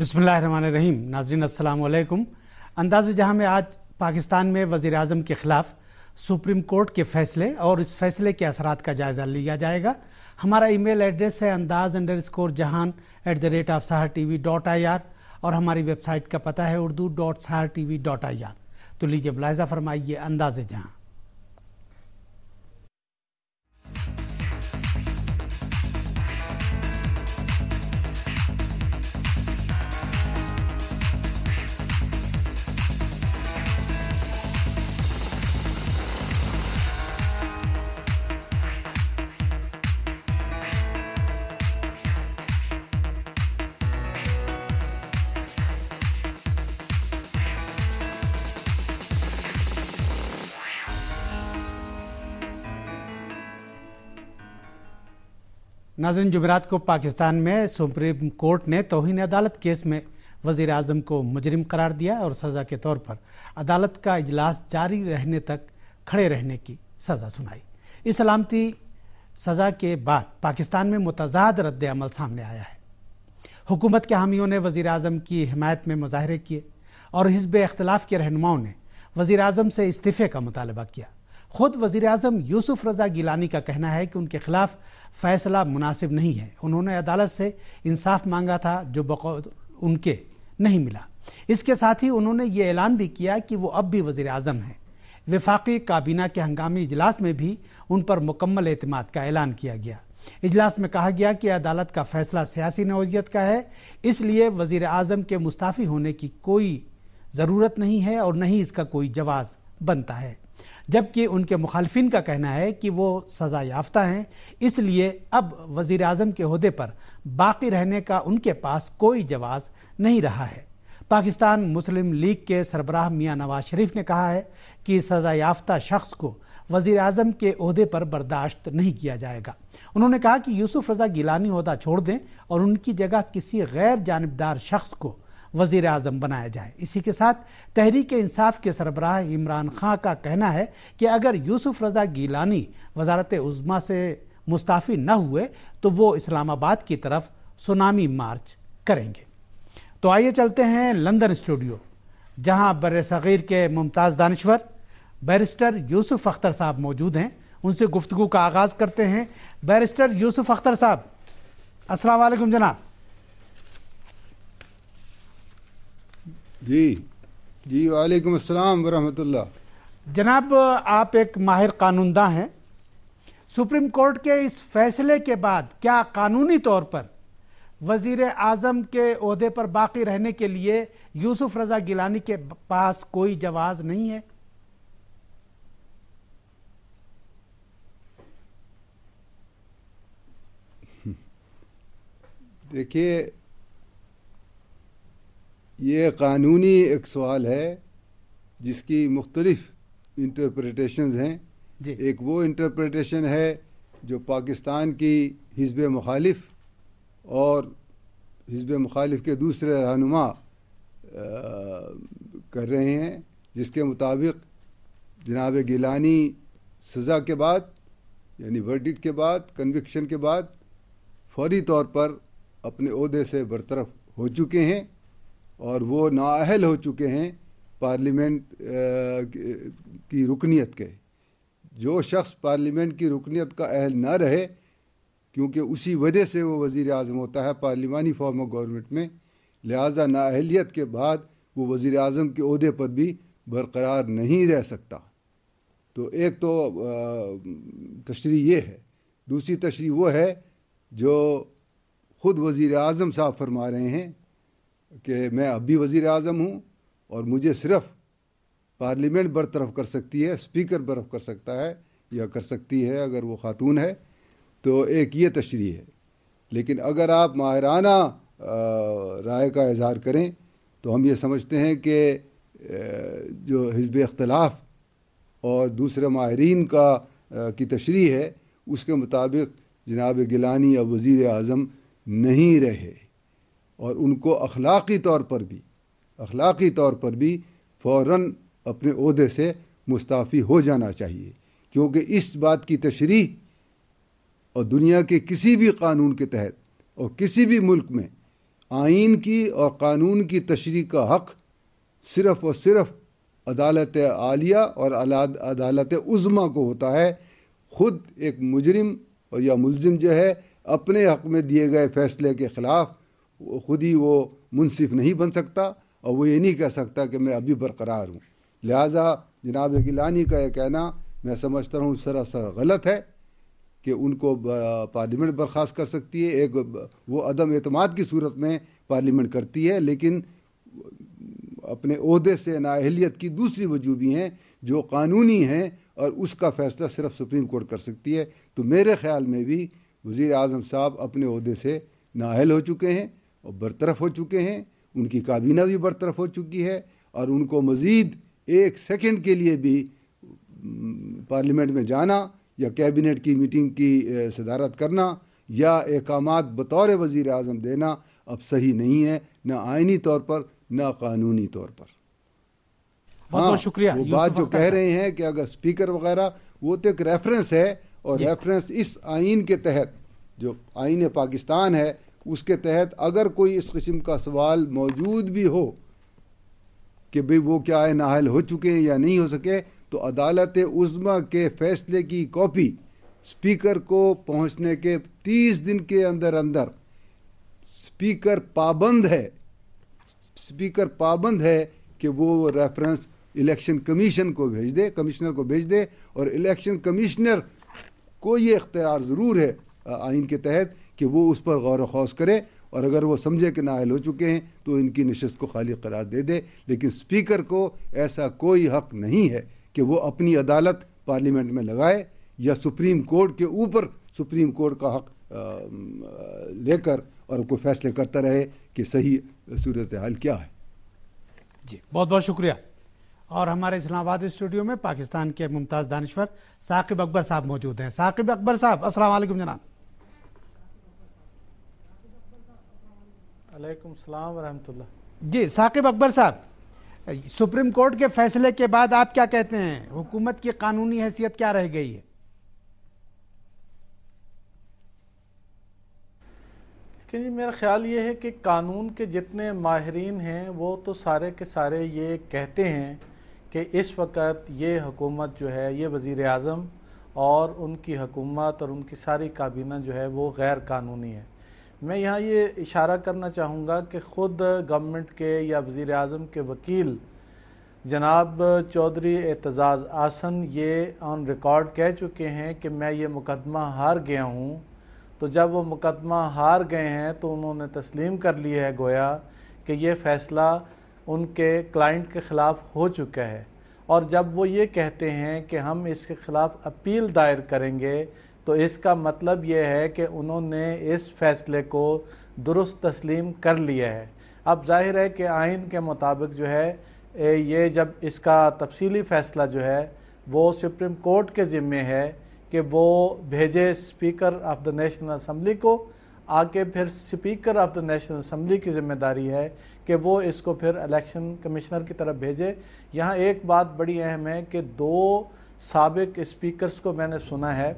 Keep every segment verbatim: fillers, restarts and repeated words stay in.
بسم اللہ الرحمن الرحیم. ناظرین السلام علیکم. انداز جہاں میں آج پاکستان میں وزیر اعظم کے خلاف سپریم کورٹ کے فیصلے اور اس فیصلے کے اثرات کا جائزہ لیا جائے گا. ہمارا ای میل ایڈریس ہے Andaz underscore Jahan at the rate of Sahar T V dot I R اور ہماری ویب سائٹ کا پتہ ہے Urdu dot Sahar T V dot I R. تو لیجیے ملاحظہ فرمائیے انداز جہاں. ناظرین، جمعرات کو پاکستان میں سپریم کورٹ نے توہین عدالت کیس میں وزیر اعظم کو مجرم قرار دیا اور سزا کے طور پر عدالت کا اجلاس جاری رہنے تک کھڑے رہنے کی سزا سنائی. اس علامتی سزا کے بعد پاکستان میں متضاد رد عمل سامنے آیا ہے. حکومت کے حامیوں نے وزیر اعظم کی حمایت میں مظاہرے کیے اور حزب اختلاف کے رہنماؤں نے وزیر اعظم سے استعفے کا مطالبہ کیا. خود وزیر اعظم یوسف رضا گیلانی کا کہنا ہے کہ ان کے خلاف فیصلہ مناسب نہیں ہے. انہوں نے عدالت سے انصاف مانگا تھا جو بقول ان کے نہیں ملا. اس کے ساتھ ہی انہوں نے یہ اعلان بھی کیا کہ وہ اب بھی وزیر اعظم ہیں. وفاقی کابینہ کے ہنگامی اجلاس میں بھی ان پر مکمل اعتماد کا اعلان کیا گیا. اجلاس میں کہا گیا کہ عدالت کا فیصلہ سیاسی نوعیت کا ہے، اس لیے وزیر اعظم کے مستعفی ہونے کی کوئی ضرورت نہیں ہے اور نہ ہی اس کا کوئی جواز بنتا ہے. جبکہ ان کے مخالفین کا کہنا ہے کہ وہ سزا یافتہ ہیں، اس لیے اب وزیر اعظم کے عہدے پر باقی رہنے کا ان کے پاس کوئی جواز نہیں رہا ہے. پاکستان مسلم لیگ کے سربراہ میاں نواز شریف نے کہا ہے کہ سزا یافتہ شخص کو وزیر اعظم کے عہدے پر برداشت نہیں کیا جائے گا. انہوں نے کہا کہ یوسف رضا گیلانی عہدہ چھوڑ دیں اور ان کی جگہ کسی غیر جانبدار شخص کو وزیر اعظم بنایا جائے. اسی کے ساتھ تحریک انصاف کے سربراہ عمران خان کا کہنا ہے کہ اگر یوسف رضا گیلانی وزارت عظمیٰ سے مستعفی نہ ہوئے تو وہ اسلام آباد کی طرف سونامی مارچ کریں گے. تو آئیے چلتے ہیں لندن اسٹوڈیو جہاں بر صغیر کے ممتاز دانشور بیرسٹر یوسف اختر صاحب موجود ہیں. ان سے گفتگو کا آغاز کرتے ہیں. بیرسٹر یوسف اختر صاحب، السلام علیکم جناب. جی جی وعلیکم السلام ورحمۃ اللہ. جناب، آپ ایک ماہر قانون داں ہیں. سپریم کورٹ کے اس فیصلے کے بعد کیا قانونی طور پر وزیر اعظم کے عہدے پر باقی رہنے کے لیے یوسف رضا گیلانی کے پاس کوئی جواز نہیں ہے؟ دیکھیے، یہ قانونی ایک سوال ہے جس کی مختلف انٹرپریٹیشنز ہیں. جی. ایک وہ انٹرپریٹیشن ہے جو پاکستان کی حزب مخالف اور حزب مخالف کے دوسرے رہنما کر رہے ہیں، جس کے مطابق جناب گیلانی سزا کے بعد یعنی ورڈکٹ کے بعد کنوکشن کے بعد فوری طور پر اپنے عہدے سے برطرف ہو چکے ہیں اور وہ نااہل ہو چکے ہیں پارلیمنٹ کی رکنیت کے. جو شخص پارلیمنٹ کی رکنیت کا اہل نہ رہے، کیونکہ اسی وجہ سے وہ وزیر اعظم ہوتا ہے پارلیمانی فارم آف گورنمنٹ میں، لہٰذا نااہلیت کے بعد وہ وزیر اعظم کے عہدے پر بھی برقرار نہیں رہ سکتا. تو ایک تو تشریح یہ ہے. دوسری تشریح وہ ہے جو خود وزیر اعظم صاحب فرما رہے ہیں کہ میں اب بھی وزیر اعظم ہوں اور مجھے صرف پارلیمنٹ برطرف کر سکتی ہے، اسپیکر برطرف کر سکتا ہے یا کر سکتی ہے اگر وہ خاتون ہے. تو ایک یہ تشریح ہے. لیکن اگر آپ ماہرانہ رائے کا اظہار کریں تو ہم یہ سمجھتے ہیں کہ جو حزب اختلاف اور دوسرے ماہرین کا کی تشریح ہے اس کے مطابق جناب گیلانی اب وزیر اعظم نہیں رہے اور ان کو اخلاقی طور پر بھی اخلاقی طور پر بھی فوراً اپنے عہدے سے مستعفی ہو جانا چاہیے، کیونکہ اس بات کی تشریح اور دنیا کے کسی بھی قانون کے تحت اور کسی بھی ملک میں آئین کی اور قانون کی تشریح کا حق صرف اور صرف عدالت عالیہ اور عدالت عظمیٰ کو ہوتا ہے. خود ایک مجرم اور یا ملزم جو ہے اپنے حق میں دیے گئے فیصلے کے خلاف خود ہی وہ منصف نہیں بن سکتا اور وہ یہ نہیں کہہ سکتا کہ میں ابھی برقرار ہوں. لہٰذا جناب گیلانی کا یہ کہنا میں سمجھتا ہوں سراسر غلط ہے کہ ان کو پارلیمنٹ برخاست کر سکتی ہے. ایک وہ عدم اعتماد کی صورت میں پارلیمنٹ کرتی ہے، لیکن اپنے عہدے سے نااہلیت کی دوسری وجوہ بھی ہیں جو قانونی ہیں اور اس کا فیصلہ صرف سپریم کورٹ کر سکتی ہے. تو میرے خیال میں بھی وزیر اعظم صاحب اپنے عہدے سے نااہل ہو چکے ہیں اور برطرف ہو چکے ہیں. ان کی کابینہ بھی برطرف ہو چکی ہے اور ان کو مزید ایک سیکنڈ کے لیے بھی پارلیمنٹ میں جانا یا کیبنٹ کی میٹنگ کی صدارت کرنا یا احکامات بطور وزیر اعظم دینا اب صحیح نہیں ہے، نہ آئینی طور پر نہ قانونی طور پر. بہت بہت شکریہ. وہ بات جو کہہ رہے ہیں کہ اگر اسپیکر وغیرہ، وہ تو ایک ریفرنس ہے اور ریفرنس اس آئین کے تحت جو آئین پاکستان ہے اس کے تحت اگر کوئی اس قسم کا سوال موجود بھی ہو کہ بھئی وہ کیا ہے نااہل ہو چکے ہیں یا نہیں ہو سکے، تو عدالت عظمیٰ کے فیصلے کی کاپی اسپیکر کو پہنچنے کے تیس دن کے اندر اندر اسپیکر پابند ہے اسپیکر پابند ہے کہ وہ ریفرنس الیکشن کمیشن کو بھیج دے کمشنر کو بھیج دے اور الیکشن کمشنر کو یہ اختیار ضرور ہے آئین کے تحت کہ وہ اس پر غور و خوض کرے اور اگر وہ سمجھے کہ نااہل ہو چکے ہیں تو ان کی نشست کو خالی قرار دے دے. لیکن اسپیکر کو ایسا کوئی حق نہیں ہے کہ وہ اپنی عدالت پارلیمنٹ میں لگائے یا سپریم کورٹ کے اوپر سپریم کورٹ کا حق لے کر اور کوئی فیصلے کرتا رہے کہ صحیح صورتحال کیا ہے. جی بہت بہت شکریہ. اور ہمارے اسلام آباد اسٹوڈیو میں پاکستان کے ممتاز دانشور ثاقب اکبر صاحب موجود ہیں. ثاقب اکبر صاحب السلام علیکم جناب. علیکم السلام ورحمۃ اللہ. جی ثاقب اکبر صاحب، سپریم کورٹ کے فیصلے کے بعد آپ کیا کہتے ہیں، حکومت کی قانونی حیثیت کیا رہ گئی ہے؟ کہ جی میرا خیال یہ ہے کہ قانون کے جتنے ماہرین ہیں وہ تو سارے کے سارے یہ کہتے ہیں کہ اس وقت یہ حکومت جو ہے، یہ وزیر اعظم اور ان کی حکومت اور ان کی ساری کابینہ جو ہے وہ غیر قانونی ہے. میں یہاں یہ اشارہ کرنا چاہوں گا کہ خود گورنمنٹ کے یا وزیر اعظم کے وکیل جناب چودھری اعتزاز احسن یہ آن ریکارڈ کہہ چکے ہیں کہ میں یہ مقدمہ ہار گیا ہوں. تو جب وہ مقدمہ ہار گئے ہیں تو انہوں نے تسلیم کر لی ہے گویا کہ یہ فیصلہ ان کے کلائنٹ کے خلاف ہو چکا ہے. اور جب وہ یہ کہتے ہیں کہ ہم اس کے خلاف اپیل دائر کریں گے تو اس کا مطلب یہ ہے کہ انہوں نے اس فیصلے کو درست تسلیم کر لیا ہے. اب ظاہر ہے کہ آئین کے مطابق جو ہے یہ جب اس کا تفصیلی فیصلہ جو ہے وہ سپریم کورٹ کے ذمے ہے کہ وہ بھیجے speaker of the national assembly کو، آگے پھر speaker of the national assembly کی ذمہ داری ہے کہ وہ اس کو پھر الیکشن کمشنر کی طرف بھیجے. یہاں ایک بات بڑی اہم ہے کہ دو سابق اسپیکرز کو میں نے سنا ہے،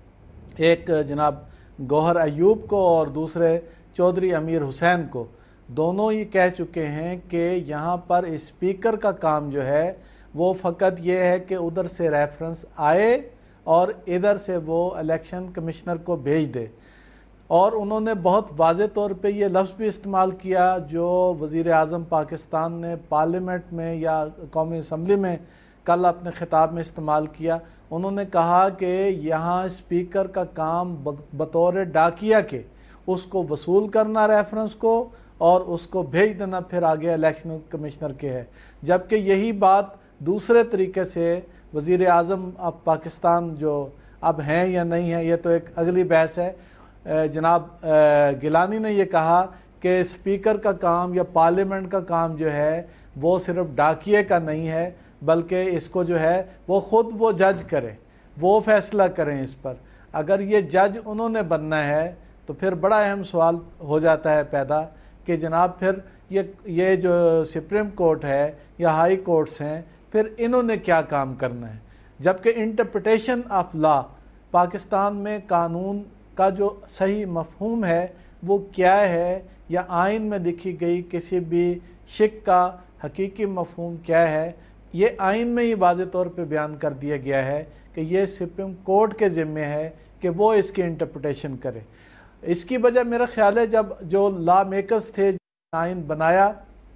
ایک جناب گوہر ایوب کو اور دوسرے چودھری امیر حسین کو، دونوں یہ کہہ چکے ہیں کہ یہاں پر اسپیکر کا کام جو ہے وہ فقط یہ ہے کہ ادھر سے ریفرنس آئے اور ادھر سے وہ الیکشن کمشنر کو بھیج دے. اور انہوں نے بہت واضح طور پہ یہ لفظ بھی استعمال کیا جو وزیر اعظم پاکستان نے پارلیمنٹ میں یا قومی اسمبلی میں کل اپنے خطاب میں استعمال کیا. انہوں نے کہا کہ یہاں اسپیکر کا کام بطور ڈاکیہ کے اس کو وصول کرنا ریفرنس کو اور اس کو بھیج دینا پھر آگے الیکشن کمشنر کے ہے، جبکہ یہی بات دوسرے طریقے سے وزیر اعظم اب پاکستان جو اب ہیں یا نہیں ہیں یہ تو ایک اگلی بحث ہے. جناب گیلانی نے یہ کہا کہ اسپیکر کا کام یا پارلیمنٹ کا کام جو ہے وہ صرف ڈاکیے کا نہیں ہے بلکہ اس کو جو ہے وہ خود وہ جج کرے، وہ فیصلہ کریں اس پر. اگر یہ جج انہوں نے بننا ہے تو پھر بڑا اہم سوال ہو جاتا ہے پیدا کہ جناب پھر یہ یہ جو سپریم کورٹ ہے یا ہائی کورٹس ہیں پھر انہوں نے کیا کام کرنا ہے. جبکہ انٹرپریٹیشن آف لا، پاکستان میں قانون کا جو صحیح مفہوم ہے وہ کیا ہے، یا آئین میں لکھی گئی کسی بھی شک کا حقیقی مفہوم کیا ہے، یہ آئین میں ہی واضح طور پہ بیان کر دیا گیا ہے کہ یہ سپریم کورٹ کے ذمے ہے کہ وہ اس کی انٹرپریٹیشن کرے۔ اس کی وجہ میرا خیال ہے جب جو لا میکرز تھے آئین بنایا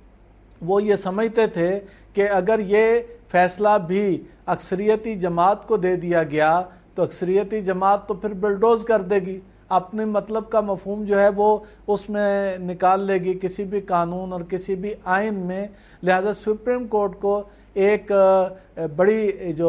وہ یہ سمجھتے تھے کہ اگر یہ فیصلہ بھی اکثریتی جماعت کو دے دیا گیا تو اکثریتی جماعت تو پھر بلڈوز کر دے گی، اپنے مطلب کا مفہوم جو ہے وہ اس میں نکال لے گی کسی بھی قانون اور کسی بھی آئین میں۔ لہذا سپریم کورٹ کو ایک بڑی جو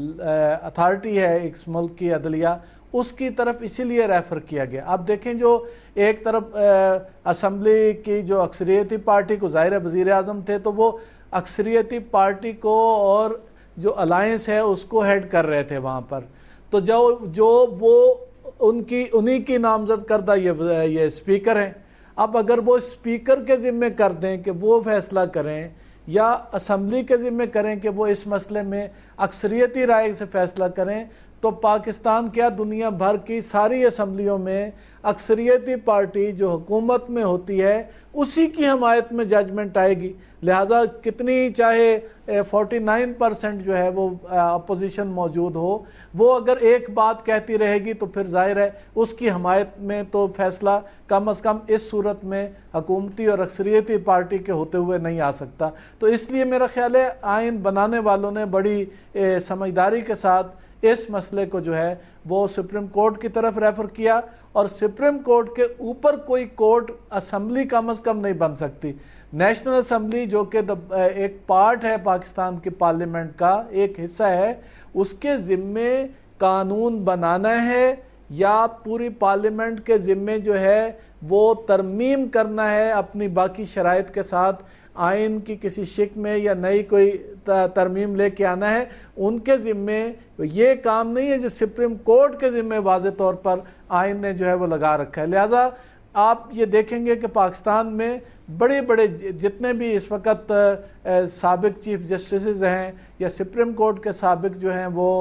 اتھارٹی ہے اس ملک کی عدلیہ، اس کی طرف اسی لیے ریفر کیا گیا۔ آپ دیکھیں جو ایک طرف اسمبلی کی جو اکثریتی پارٹی کو، ظاہر وزیر اعظم تھے تو وہ اکثریتی پارٹی کو اور جو الائنس ہے اس کو ہیڈ کر رہے تھے وہاں پر، تو جو جو وہ ان کی انہی کی نامزد کردہ یہ یہ اسپیکر ہیں۔ اب اگر وہ اسپیکر کے ذمہ کر دیں کہ وہ فیصلہ کریں، یا اسمبلی کے ذمہ کریں کہ وہ اس مسئلے میں اکثریتی رائے سے فیصلہ کریں، تو پاکستان کیا دنیا بھر کی ساری اسمبلیوں میں اکثریتی پارٹی جو حکومت میں ہوتی ہے اسی کی حمایت میں ججمنٹ آئے گی۔ لہٰذا کتنی چاہے فورٹی نائن پرسنٹ جو ہے وہ اپوزیشن موجود ہو، وہ اگر ایک بات کہتی رہے گی تو پھر ظاہر ہے اس کی حمایت میں تو فیصلہ کم از کم اس صورت میں حکومتی اور اکثریتی پارٹی کے ہوتے ہوئے نہیں آ سکتا۔ تو اس لیے میرا خیال ہے آئین بنانے والوں نے بڑی سمجھداری کے ساتھ اس مسئلے کو جو ہے وہ سپریم کورٹ کی طرف ریفر کیا، اور سپریم کورٹ کے اوپر کوئی کورٹ اسمبلی کم از کم نہیں بن سکتی۔ نیشنل اسمبلی جو کہ ایک پارٹ ہے پاکستان کی پارلیمنٹ کا، ایک حصہ ہے، اس کے ذمے قانون بنانا ہے یا پوری پارلیمنٹ کے ذمے جو ہے وہ ترمیم کرنا ہے اپنی باقی شرائط کے ساتھ، آئین کی کسی شک میں یا نئی کوئی ترمیم لے کے آنا ہے، ان کے ذمے یہ کام نہیں ہے جو سپریم کورٹ کے ذمے واضح طور پر آئین نے جو ہے وہ لگا رکھا ہے۔ لہٰذا آپ یہ دیکھیں گے کہ پاکستان میں بڑے بڑے جتنے بھی اس وقت سابق چیف جسٹسز ہیں یا سپریم کورٹ کے سابق جو ہیں وہ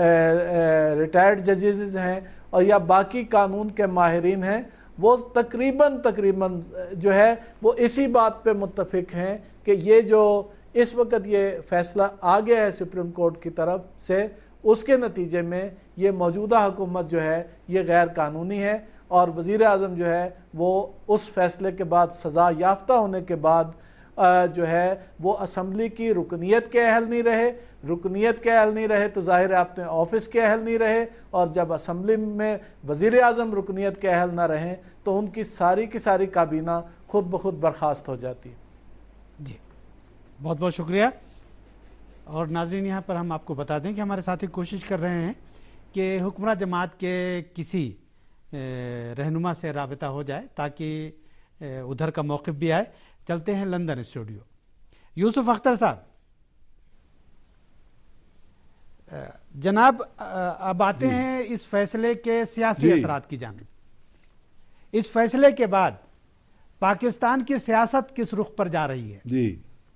ریٹائرڈ ججز ہیں اور یا باقی قانون کے ماہرین ہیں، وہ تقریباً تقریباً جو ہے وہ اسی بات پہ متفق ہیں کہ یہ جو اس وقت یہ فیصلہ آ گیا ہے سپریم کورٹ کی طرف سے، اس کے نتیجے میں یہ موجودہ حکومت جو ہے یہ غیر قانونی ہے، اور وزیر اعظم جو ہے وہ اس فیصلے کے بعد سزا یافتہ ہونے کے بعد جو ہے وہ اسمبلی کی رکنیت کے اہل نہیں رہے، رکنیت کے اہل نہیں رہے تو ظاہر ہے اپنے آفس کے اہل نہیں رہے، اور جب اسمبلی میں وزیر اعظم رکنیت کے اہل نہ رہیں تو ان کی ساری کی ساری کابینہ خود بخود برخاست ہو جاتی ہے۔ جی بہت بہت شکریہ۔ اور ناظرین یہاں پر ہم آپ کو بتا دیں کہ ہمارے ساتھی کوشش کر رہے ہیں کہ حکمراں جماعت کے کسی رہنما سے رابطہ ہو جائے تاکہ ادھر کا موقف بھی آئے۔ چلتے ہیں لندن اسٹوڈیو۔ یوسف اختر صاحب، جناب اب آتے ہیں اس فیصلے کے سیاسی اثرات کی جانب۔ اس فیصلے کے بعد پاکستان کی سیاست کس رخ پر جا رہی ہے؟ جی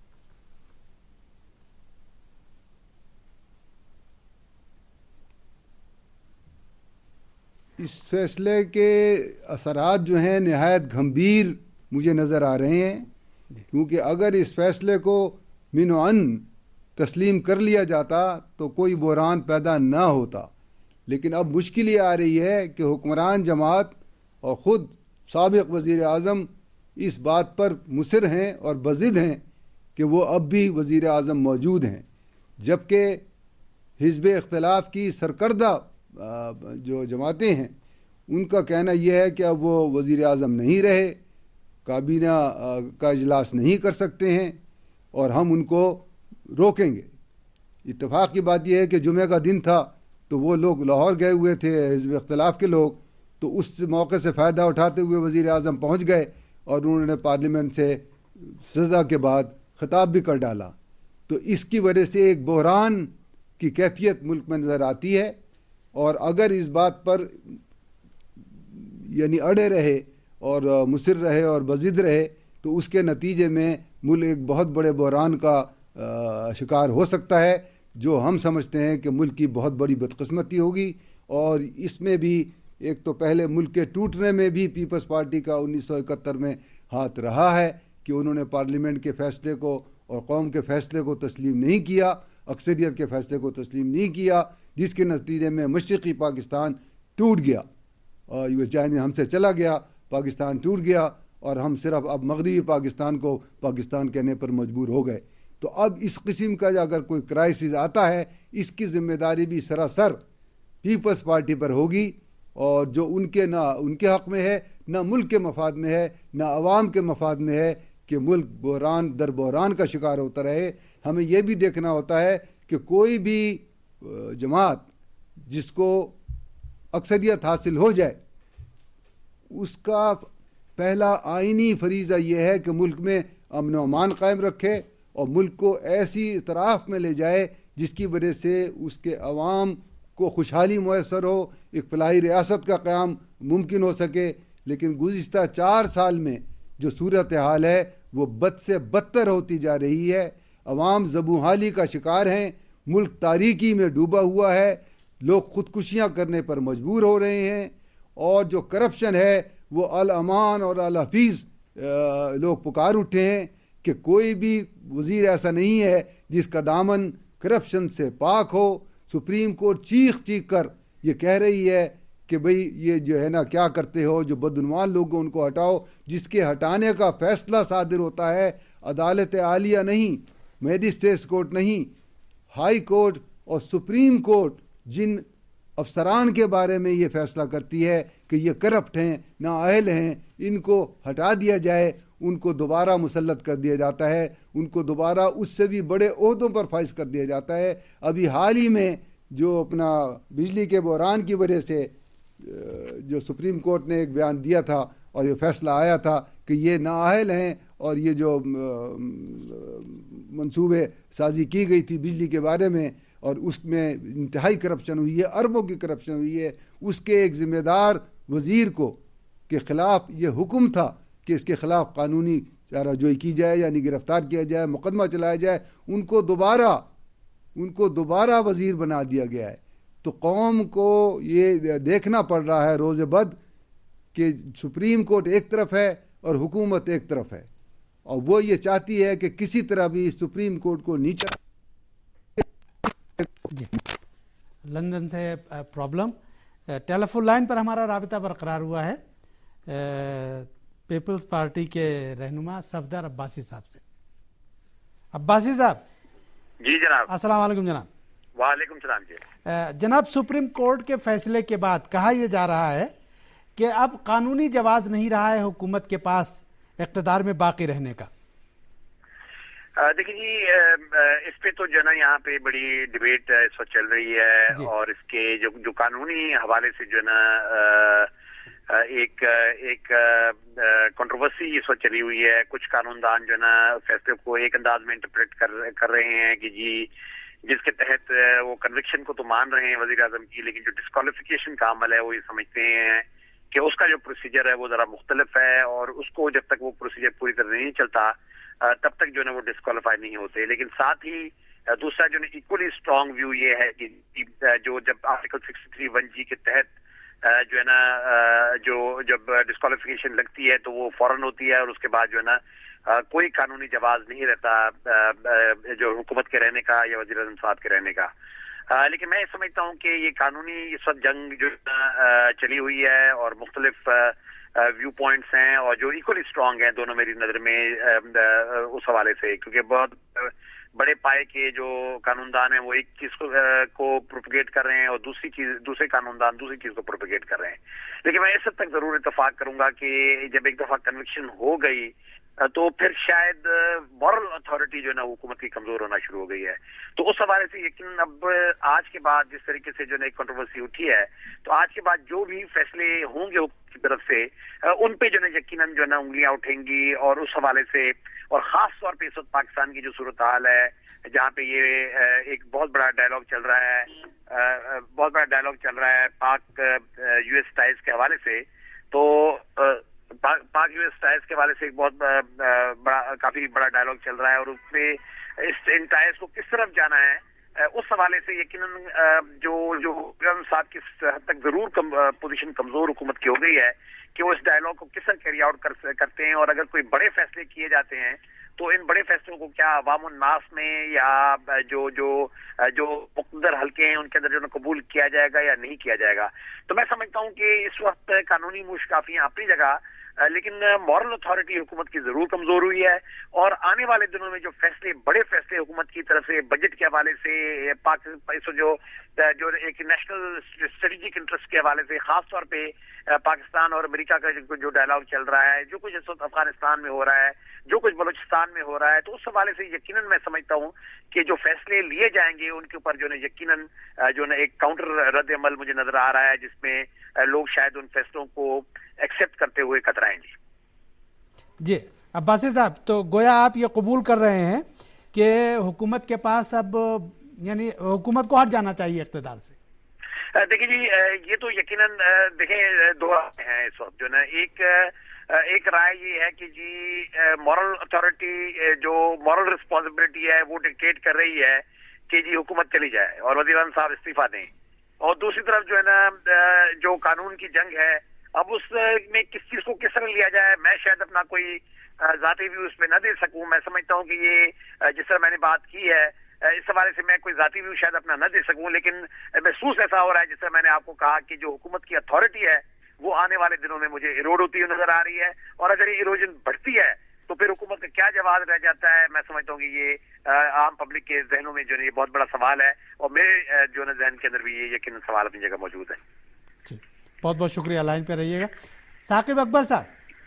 اس فیصلے کے اثرات جو ہیں نہایت گھمبیر مجھے نظر آ رہے ہیں، کیونکہ اگر اس فیصلے کو من و عن تسلیم کر لیا جاتا تو کوئی بحران پیدا نہ ہوتا، لیکن اب مشکل یہ آ رہی ہے کہ حکمران جماعت اور خود سابق وزیر اعظم اس بات پر مصر ہیں اور بضد ہیں کہ وہ اب بھی وزیر اعظم موجود ہیں، جبکہ حزب اختلاف کی سرکردہ جو جماعتیں ہیں ان کا کہنا یہ ہے کہ اب وہ وزیر اعظم نہیں رہے، کابینہ کا اجلاس نہیں کر سکتے ہیں اور ہم ان کو روکیں گے۔ اتفاق کی بات یہ ہے کہ جمعہ کا دن تھا تو وہ لوگ لاہور گئے ہوئے تھے حزب اختلاف کے لوگ، تو اس موقع سے فائدہ اٹھاتے ہوئے وزیر اعظم پہنچ گئے اور انہوں نے پارلیمنٹ سے سزا کے بعد خطاب بھی کر ڈالا۔ تو اس کی وجہ سے ایک بحران کی کیفیت ملک میں نظر آتی ہے، اور اگر اس بات پر یعنی اڑے رہے اور مصر رہے اور بضد رہے تو اس کے نتیجے میں ملک ایک بہت بڑے بحران کا شکار ہو سکتا ہے، جو ہم سمجھتے ہیں کہ ملک کی بہت بڑی بدقسمتی ہوگی، اور اس میں بھی ایک تو پہلے ملک کے ٹوٹنے میں بھی پیپلز پارٹی کا انیس سو اکہتر میں ہاتھ رہا ہے کہ انہوں نے پارلیمنٹ کے فیصلے کو اور قوم کے فیصلے کو تسلیم نہیں کیا، اکثریت کے فیصلے کو تسلیم نہیں کیا، جس کے نتیجے میں مشرقی پاکستان ٹوٹ گیا اور یہ چاہے ہم سے چلا گیا، پاکستان ٹوٹ گیا اور ہم صرف اب مغربی پاکستان کو پاکستان کہنے پر مجبور ہو گئے۔ تو اب اس قسم کا اگر کوئی کرائسس آتا ہے، اس کی ذمہ داری بھی سراسر پیپلز پارٹی پر ہوگی، اور جو ان کے نہ ان کے حق میں ہے، نہ ملک کے مفاد میں ہے، نہ عوام کے مفاد میں ہے کہ ملک بحران در بحران کا شکار ہوتا رہے۔ ہمیں یہ بھی دیکھنا ہوتا ہے کہ کوئی بھی جماعت جس کو اکثریت حاصل ہو جائے، اس کا پہلا آئینی فریضہ یہ ہے کہ ملک میں امن و امان قائم رکھے اور ملک کو ایسی اطراف میں لے جائے جس کی وجہ سے اس کے عوام کو خوشحالی میسر ہو، ایک فلاحی ریاست کا قیام ممکن ہو سکے۔ لیکن گزشتہ چار سال میں جو صورتحال ہے وہ بد سے بدتر ہوتی جا رہی ہے، عوام زبوں حالی کا شکار ہیں، ملک تاریکی میں ڈوبا ہوا ہے، لوگ خودکشیاں کرنے پر مجبور ہو رہے ہیں، اور جو کرپشن ہے وہ الامان اور الحفیظ لوگ پکار اٹھے ہیں کہ کوئی بھی وزیر ایسا نہیں ہے جس کا دامن کرپشن سے پاک ہو۔ سپریم کورٹ چیخ چیخ کر یہ کہہ رہی ہے کہ بھئی یہ جو ہے نا کیا کرتے ہو، جو بدعنوان لوگ ان کو ہٹاؤ، جس کے ہٹانے کا فیصلہ صادر ہوتا ہے عدالت عالیہ نہیں، میجسٹریٹ کورٹ نہیں، ہائی کورٹ اور سپریم کورٹ جن افسران کے بارے میں یہ فیصلہ کرتی ہے کہ یہ کرپٹ ہیں، نااہل ہیں، ان کو ہٹا دیا جائے، ان کو دوبارہ مسلط کر دیا جاتا ہے، ان کو دوبارہ اس سے بھی بڑے عہدوں پر فائز کر دیا جاتا ہے۔ ابھی حال ہی میں جو اپنا بجلی کے بحران کی وجہ سے جو سپریم کورٹ نے ایک بیان دیا تھا اور یہ فیصلہ آیا تھا کہ یہ نااہل ہیں، اور یہ جو منصوبے سازی کی گئی تھی بجلی کے بارے میں اور اس میں انتہائی کرپشن ہوئی ہے، اربوں کی کرپشن ہوئی ہے، اس کے ایک ذمہ دار وزیر کو کے خلاف یہ حکم تھا کہ اس کے خلاف قانونی چارہ جوئی کی جائے، یعنی گرفتار کیا جائے، مقدمہ چلایا جائے، ان کو دوبارہ ان کو دوبارہ وزیر بنا دیا گیا ہے۔ تو قوم کو یہ دیکھنا پڑ رہا ہے روز بد کہ سپریم کورٹ ایک طرف ہے اور حکومت ایک طرف ہے، اور وہ یہ چاہتی ہے کہ کسی طرح بھی سپریم کورٹ کو نیچا۔ جی لندن سے پرابلم، ٹیلی فون لائن پر ہمارا رابطہ برقرار ہوا ہے پیپلز پارٹی کے رہنما صفدر عباسی صاحب سے۔ عباسی صاحب جی جناب، السلام علیکم جناب۔ وعلیکم السلام جی جناب، سپریم کورٹ کے فیصلے کے بعد کہا یہ جا رہا ہے کہ اب قانونی جواز نہیں رہا ہے حکومت کے پاس اقتدار میں باقی رہنے کا۔ دیکھیں جی، اس پہ تو جو نا یہاں پہ بڑی ڈیبیٹ اس وقت چل رہی ہے جی۔ اور اس کے جو جو قانونی حوالے سے جو نا ایک ایک کنٹروورسی اس وقت چلی ہوئی ہے۔ کچھ قانون دان جو نا فیصلے کو ایک انداز میں انٹرپریٹ کر کر رہے ہیں کہ جی جس کے تحت وہ کنوکشن کو تو مان رہے ہیں وزیر اعظم کی، لیکن جو ڈسکوالیفیکیشن کا عمل ہے وہ یہ سمجھتے ہیں کہ اس کا جو پروسیجر ہے وہ ذرا مختلف ہے، اور اس کو جب تک وہ پروسیجر پوری طرح نہیں چلتا تب تک جو ہے وہ ڈسکوالیفائی نہیں ہوتے۔ لیکن ساتھ ہی دوسرا جو ہے ایکولی اسٹرانگ ویو یہ ہے کہ جو جب article sixty three one G کے تحت جو ہے نا جو جب ڈسکوالیفیکیشن لگتی ہے تو وہ فوراً ہوتی ہے، اور اس کے بعد جو ہے نا کوئی قانونی جواز نہیں رہتا جو حکومت کے رہنے کا یا وزیر اعظم صاحب کے رہنے کا۔ لیکن میں سمجھتا ہوں کہ یہ قانونی اس وقت جنگ جو چلی ہوئی ہے اور مختلف ویو پوائنٹس ہیں اور جو ایکولی اسٹرانگ ہیں دونوں میری نظر میں اس حوالے سے، کیونکہ بہت بڑے پائے کے جو قانون دان ہیں وہ ایک چیز کو پروپیگیٹ کر رہے ہیں اور دوسری چیز دوسرے قانون دان دوسری چیز کو پروپیگیٹ کر رہے ہیں۔ لیکن میں اس حد تک ضرور اتفاق کروں گا کہ جب ایک دفعہ کنوکشن ہو گئی تو پھر شاید مورل اتھارٹی جو ہے نا حکومت کی کمزور ہونا شروع ہو گئی ہے۔ تو اس حوالے سے یقیناً اب آج کے بعد جس طریقے سے جو ہے ایک کنٹروورسی اٹھی ہے، تو آج کے بعد جو بھی فیصلے ہوں گے حکومت کی طرف سے ان پہ جو ہے یقیناً جو ہے نا انگلیاں اٹھیں گی، اور اس حوالے سے اور خاص طور پہ اس وقت پاکستان کی جو صورتحال ہے جہاں پہ یہ ایک بہت بڑا ڈائلاگ چل رہا ہے بہت بڑا ڈائلاگ چل رہا ہے پاک یو ایس ٹائز کے حوالے سے، تو پاک یو ایس ٹائز کے حوالے سے ایک بہت بڑا کافی بڑا ڈائلاگ چل رہا ہے، اور اس میں اس ان ٹائز کو کس طرف جانا ہے اس حوالے سے یقیناً جو جو صاحب کی حد تک ضرور پوزیشن کمزور حکومت کی ہو گئی ہے کہ وہ اس ڈائلاگ کو کس طرح کیری آؤٹ کرتے ہیں، اور اگر کوئی بڑے فیصلے کیے جاتے ہیں تو ان بڑے فیصلوں کو کیا عوام الناس میں یا جو جو جو مقتدر حلقے ہیں ان کے اندر جو قبول کیا جائے گا یا نہیں کیا جائے گا. تو میں سمجھتا ہوں کہ اس وقت قانونی مشکافیاں اپنی جگہ، لیکن مورل اتھارٹی حکومت کی ضرور کمزور ہوئی ہے، اور آنے والے دنوں میں جو فیصلے بڑے فیصلے حکومت کی طرف سے بجٹ کے حوالے سے، پاکستان جو جو ایک نیشنل اسٹریٹجک انٹرسٹ کے حوالے سے، خاص طور پہ پاکستان اور امریکہ کا جو ڈائلاگ چل رہا ہے، جو کچھ اس وقت افغانستان میں ہو رہا ہے، جو کچھ بلوچستان میں ہو رہا ہے، تو اس حوالے سے یقیناً میں سمجھتا ہوں کہ جو فیصلے لیے جائیں گے ان کے اوپر جو ہے یقیناً جو ہے ایک کاؤنٹر رد عمل مجھے نظر آ رہا ہے، جس میں لوگ شاید ان فیصلوں کو ایکسیپٹ کرتے ہوئے کترائیں گے. جی عباسی صاحب، تو گویا آپ یہ قبول کر رہے ہیں کہ حکومت کے پاس اب یعنی حکومت کو ہٹ جانا چاہیے اقتدار سے؟ دیکھیں جی، یہ تو یقیناً دیکھیں دو رائے ہیں اس وقت جو نا. ایک ایک رائے یہ ہے کہ جی مورل اتھارٹی جو مورل رسپانسبلٹی ہے وہ ڈکٹیٹ کر رہی ہے کہ جی حکومت چلی جائے اور وزیر اعظم صاحب استعفیٰ دیں، اور دوسری طرف جو ہے نا جو قانون کی جنگ ہے، اب اس میں کس چیز کو کس طرح لیا جائے میں شاید اپنا کوئی ذاتی ویو اس پہ نہ دے سکوں. میں سمجھتا ہوں کہ یہ جس طرح میں نے بات کی ہے اس حوالے سے میں کوئی ذاتی ویو شاید اپنا نہ دے سکوں، لیکن محسوس ایسا ہو رہا ہے جس طرح میں نے آپ کو کہا کہ جو حکومت کی اتھارٹی ہے وہ آنے والے دنوں میں مجھے ایروڈ ہوتی ہوئی نظر آ رہی ہے، اور اگر یہ ایروجن بڑھتی ہے تو پھر حکومت کا کیا جواز رہ جاتا ہے. میں سمجھتا ہوں کہ یہ عام پبلک کے ذہنوں میں جو ہے یہ بہت بڑا سوال ہے، اور میرے جو ہے ذہن کے اندر بھی یہ یقیناً سوال اپنی جگہ موجود ہے. جی بہت بہت شکریہ، لائن پہ رہیے گا. ثاقب اکبر صاحب،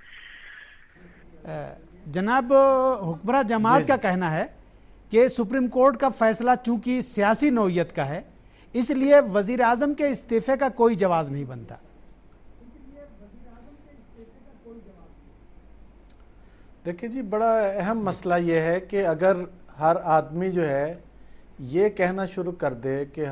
جناب حکمراں جماعت کا کہنا ہے کہ سپریم کورٹ کا فیصلہ چونکہ سیاسی نوعیت کا ہے اس لیے وزیر اعظم کے استعفے کا کوئی جواز نہیں بنتا. دیکھیں جی، بڑا اہم مسئلہ یہ ہے کہ اگر ہر آدمی جو ہے یہ کہنا شروع کر دے کہ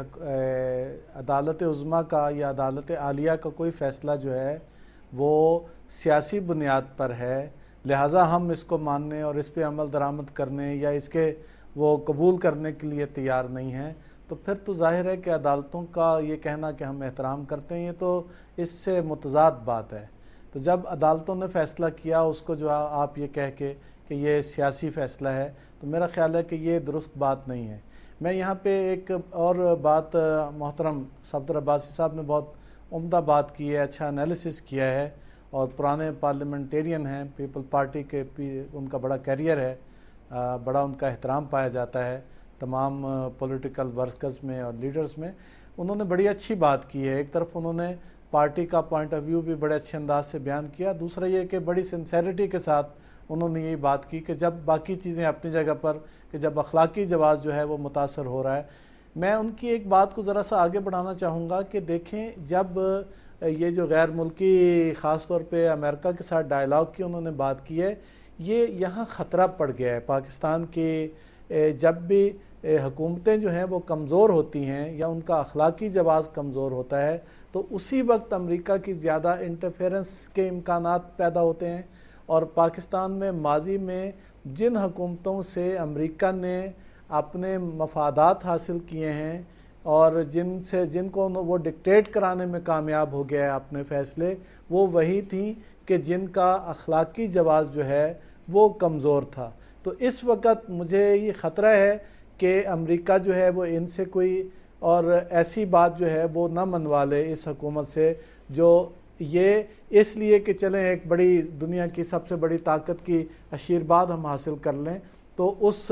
عدالت عظمیٰ کا یا عدالت عالیہ کا کوئی فیصلہ جو ہے وہ سیاسی بنیاد پر ہے، لہٰذا ہم اس کو ماننے اور اس پہ عمل درآمد کرنے یا اس کے وہ قبول کرنے کے لیے تیار نہیں ہیں، تو پھر تو ظاہر ہے کہ عدالتوں کا یہ کہنا کہ ہم احترام کرتے ہیں یہ تو اس سے متضاد بات ہے. تو جب عدالتوں نے فیصلہ کیا اس کو جو آپ یہ کہہ کے کہ یہ سیاسی فیصلہ ہے، تو میرا خیال ہے کہ یہ درست بات نہیں ہے. میں یہاں پہ ایک اور بات، محترم صفدر عباسی صاحب نے بہت عمدہ بات کی ہے، اچھا انالیسس کیا ہے، اور پرانے پارلیمنٹیرین ہیں، پیپل پارٹی کے ان کا بڑا کیریئر ہے، بڑا ان کا احترام پایا جاتا ہے تمام پولیٹیکل ورکرز میں اور لیڈرز میں. انہوں نے بڑی اچھی بات کی ہے. ایک طرف انہوں نے پارٹی کا پوائنٹ آف ویو بھی بڑے اچھے انداز سے بیان کیا، دوسرا یہ کہ بڑی سنسیریٹی کے ساتھ انہوں نے یہ بات کی کہ جب باقی چیزیں اپنی جگہ پر، کہ جب اخلاقی جواز جو ہے وہ متاثر ہو رہا ہے. میں ان کی ایک بات کو ذرا سا آگے بڑھانا چاہوں گا کہ دیکھیں، جب یہ جو غیر ملکی خاص طور پہ امریکہ کے ساتھ ڈائلاگ کی انہوں نے بات کی ہے، یہ یہاں خطرہ پڑ گیا ہے. پاکستان کی جب بھی حکومتیں جو ہیں وہ کمزور ہوتی ہیں یا ان کا اخلاقی جواز کمزور ہوتا ہے تو اسی وقت امریکہ کی زیادہ انٹرفیرنس کے امکانات پیدا ہوتے ہیں. اور پاکستان میں ماضی میں جن حکومتوں سے امریکہ نے اپنے مفادات حاصل کیے ہیں اور جن سے جن کو وہ ڈکٹیٹ کرانے میں کامیاب ہو گیا ہے اپنے فیصلے، وہ وہی تھیں کہ جن کا اخلاقی جواز جو ہے وہ کمزور تھا. تو اس وقت مجھے یہ خطرہ ہے کہ امریکہ جو ہے وہ ان سے کوئی اور ایسی بات جو ہے وہ نہ منوا لے اس حکومت سے، جو یہ اس لیے کہ چلیں ایک بڑی دنیا کی سب سے بڑی طاقت کی آشیرواد ہم حاصل کر لیں، تو اس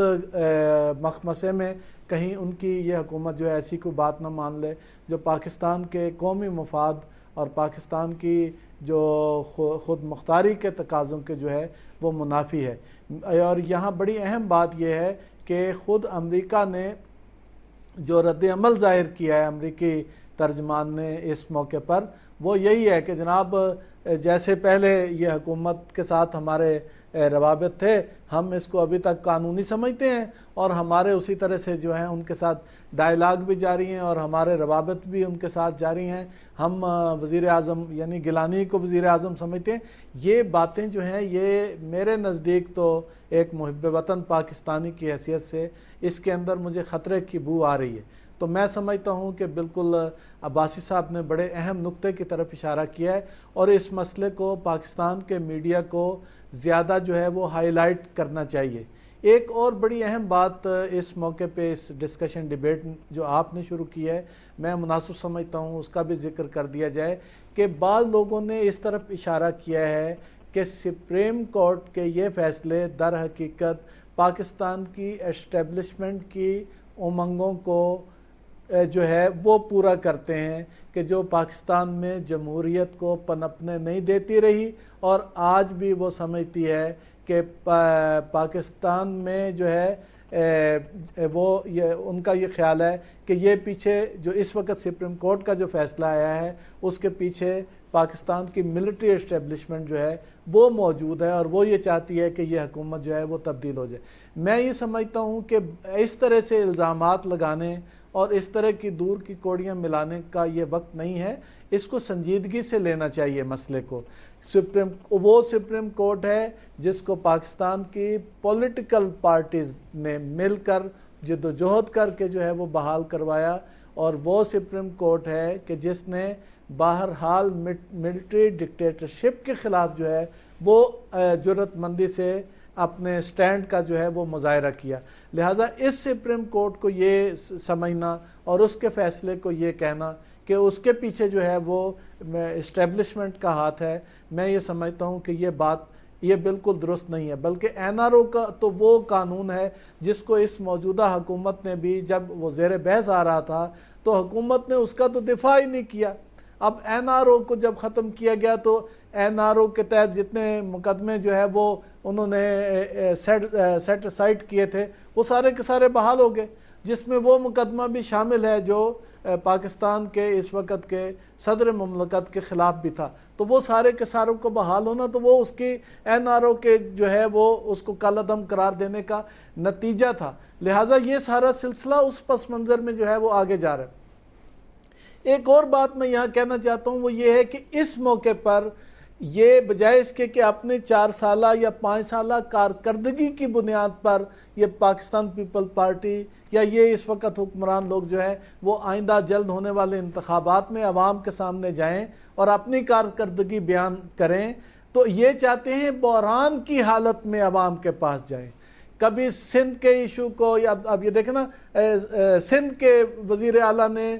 مخمصے میں کہیں ان کی یہ حکومت جو ہے ایسی کوئی بات نہ مان لے جو پاکستان کے قومی مفاد اور پاکستان کی جو خود مختاری کے تقاضوں کے جو ہے وہ منافی ہے. اور یہاں بڑی اہم بات یہ ہے کہ خود امریکہ نے جو رد عمل ظاہر کیا ہے امریکی ترجمان نے اس موقع پر، وہ یہی ہے کہ جناب جیسے پہلے یہ حکومت کے ساتھ ہمارے روابط تھے ہم اس کو ابھی تک قانونی سمجھتے ہیں اور ہمارے اسی طرح سے جو ہیں ان کے ساتھ ڈائلاگ بھی جاری ہیں اور ہمارے روابط بھی ان کے ساتھ جاری ہیں. ہم وزیر اعظم یعنی گیلانی کو وزیر اعظم سمجھتے ہیں. یہ باتیں جو ہیں یہ میرے نزدیک تو ایک محب وطن پاکستانی کی حیثیت سے اس کے اندر مجھے خطرے کی بو آ رہی ہے. تو میں سمجھتا ہوں کہ بالکل عباسی صاحب نے بڑے اہم نقطے کی طرف اشارہ کیا ہے اور اس مسئلے کو پاکستان کے میڈیا کو زیادہ جو ہے وہ ہائی لائٹ کرنا چاہیے. ایک اور بڑی اہم بات اس موقع پہ اس ڈسکشن ڈیبیٹ جو آپ نے شروع کی ہے میں مناسب سمجھتا ہوں اس کا بھی ذکر کر دیا جائے کہ بعض لوگوں نے اس طرف اشارہ کیا ہے کہ سپریم کورٹ کے یہ فیصلے در حقیقت پاکستان کی اسٹیبلشمنٹ کی امنگوں کو جو ہے وہ پورا کرتے ہیں کہ جو پاکستان میں جمہوریت کو پنپنے نہیں دیتی رہی اور آج بھی وہ سمجھتی ہے کہ پاکستان میں جو ہے وہ یہ ان کا یہ خیال ہے کہ یہ پیچھے جو اس وقت سپریم کورٹ کا جو فیصلہ آیا ہے اس کے پیچھے پاکستان کی ملٹری اسٹیبلشمنٹ جو ہے وہ موجود ہے اور وہ یہ چاہتی ہے کہ یہ حکومت جو ہے وہ تبدیل ہو جائے. میں یہ سمجھتا ہوں کہ اس طرح سے الزامات لگانے اور اس طرح کی دور کی کوڑیاں ملانے کا یہ وقت نہیں ہے. اس کو سنجیدگی سے لینا چاہیے مسئلے کو. سپریم وہ سپریم کورٹ ہے جس کو پاکستان کی پولیٹیکل پارٹیز نے مل کر جد و جہد کر کے جو ہے وہ بحال کروایا اور وہ سپریم کورٹ ہے کہ جس نے بہرحال ملٹری ڈکٹیٹرشپ کے خلاف جو ہے وہ جرأت مندی سے اپنے سٹینڈ کا جو ہے وہ مظاہرہ کیا. لہٰذا اس سپریم کورٹ کو یہ سمجھنا اور اس کے فیصلے کو یہ کہنا کہ اس کے پیچھے جو ہے وہ اسٹیبلشمنٹ کا ہاتھ ہے, میں یہ سمجھتا ہوں کہ یہ بات یہ بالکل درست نہیں ہے. بلکہ این آر او کا تو وہ قانون ہے جس کو اس موجودہ حکومت نے بھی جب وہ زیر بحث آ رہا تھا تو حکومت نے اس کا تو دفاع ہی نہیں کیا. اب این آر او کو جب ختم کیا گیا تو این آر او کے تحت جتنے مقدمے جو ہے وہ انہوں نے سیٹ سائٹ کیے تھے وہ سارے کے سارے بحال ہو گئے, جس میں وہ مقدمہ بھی شامل ہے جو پاکستان کے اس وقت کے صدر مملکت کے خلاف بھی تھا. تو وہ سارے کے ساروں کو بحال ہونا تو وہ اس کی این آر او کے جو ہے وہ اس کو کالعدم قرار دینے کا نتیجہ تھا. لہٰذا یہ سارا سلسلہ اس پس منظر میں جو ہے وہ آگے جا رہا ہے. ایک اور بات میں یہاں کہنا چاہتا ہوں وہ یہ ہے کہ اس موقع پر یہ بجائے اس کے کہ اپنے چار سالہ یا پانچ سالہ کارکردگی کی بنیاد پر یہ پاکستان پیپل پارٹی یا یہ اس وقت حکمران لوگ جو ہے وہ آئندہ جلد ہونے والے انتخابات میں عوام کے سامنے جائیں اور اپنی کارکردگی بیان کریں, تو یہ چاہتے ہیں بحران کی حالت میں عوام کے پاس جائیں. کبھی سندھ کے ایشو کو یا اب یہ دیکھیں نا سندھ کے وزیر اعلیٰ نے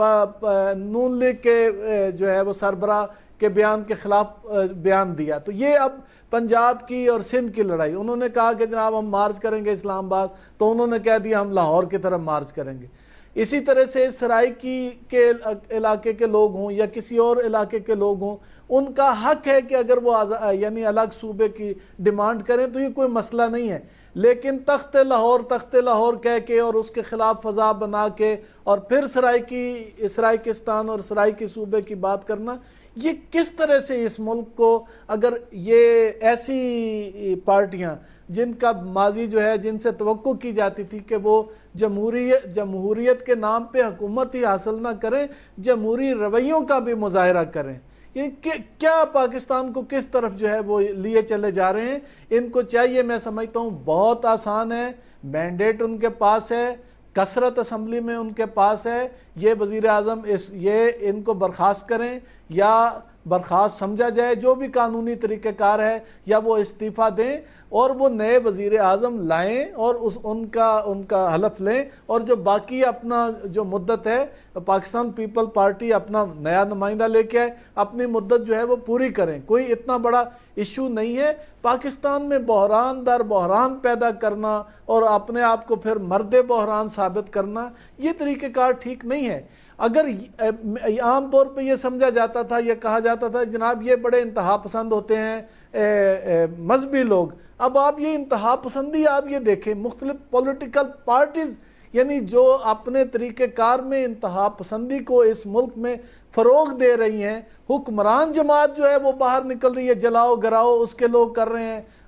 نون لیگ کے جو ہے وہ سربراہ کے بیان کے خلاف بیان دیا, تو یہ اب پنجاب کی اور سندھ کی لڑائی. انہوں نے کہا کہ جناب ہم مارچ کریں گے اسلام آباد, تو انہوں نے کہہ دیا ہم لاہور کی طرف مارچ کریں گے. اسی طرح سے سرائکی کے علاقے کے لوگ ہوں یا کسی اور علاقے کے لوگ ہوں, ان کا حق ہے کہ اگر وہ یعنی الگ صوبے کی ڈیمانڈ کریں تو یہ کوئی مسئلہ نہیں ہے. لیکن تخت لاہور تخت لاہور کہہ کے اور اس کے خلاف فضا بنا کے اور پھر سرائکی سرائکستان اور سرائکی صوبے کی بات کرنا, یہ کس طرح سے اس ملک کو, اگر یہ ایسی پارٹیاں جن کا ماضی جو ہے جن سے توقع کی جاتی تھی کہ وہ جمہوریت جمہوریت کے نام پہ حکومت ہی حاصل نہ کریں, جمہوری رویوں کا بھی مظاہرہ کریں, یہ کیا پاکستان کو کس طرف جو ہے وہ لیے چلے جا رہے ہیں. ان کو چاہیے, میں سمجھتا ہوں بہت آسان ہے, مینڈیٹ ان کے پاس ہے, کثرت اسمبلی میں ان کے پاس ہے, یہ وزیر اعظم اس یہ ان کو برخاست کریں یا برخاست سمجھا جائے جو بھی قانونی طریقہ کار ہے, یا وہ استعفیٰ دیں اور وہ نئے وزیر اعظم لائیں اور اس ان کا ان کا حلف لیں, اور جو باقی اپنا جو مدت ہے پاکستان پیپل پارٹی اپنا نیا نمائندہ لے کے آئے, اپنی مدت جو ہے وہ پوری کریں. کوئی اتنا بڑا ایشو نہیں ہے. پاکستان میں بحران در بحران پیدا کرنا اور اپنے آپ کو پھر مرد بحران ثابت کرنا, یہ طریقہ کار ٹھیک نہیں ہے. اگر عام طور پہ یہ سمجھا جاتا تھا, یہ کہا جاتا تھا جناب یہ بڑے انتہا پسند ہوتے ہیں مذہبی لوگ, اب آپ یہ انتہا پسندی آپ یہ دیکھیں مختلف پولیٹیکل پارٹیز یعنی جو اپنے طریقہ کار میں انتہا پسندی کو اس ملک میں فروغ دے رہی ہیں, حکمران جماعت جو ہے وہ باہر نکل رہی ہے, جلاؤ گراؤ اس کے لوگ کر رہے ہیں,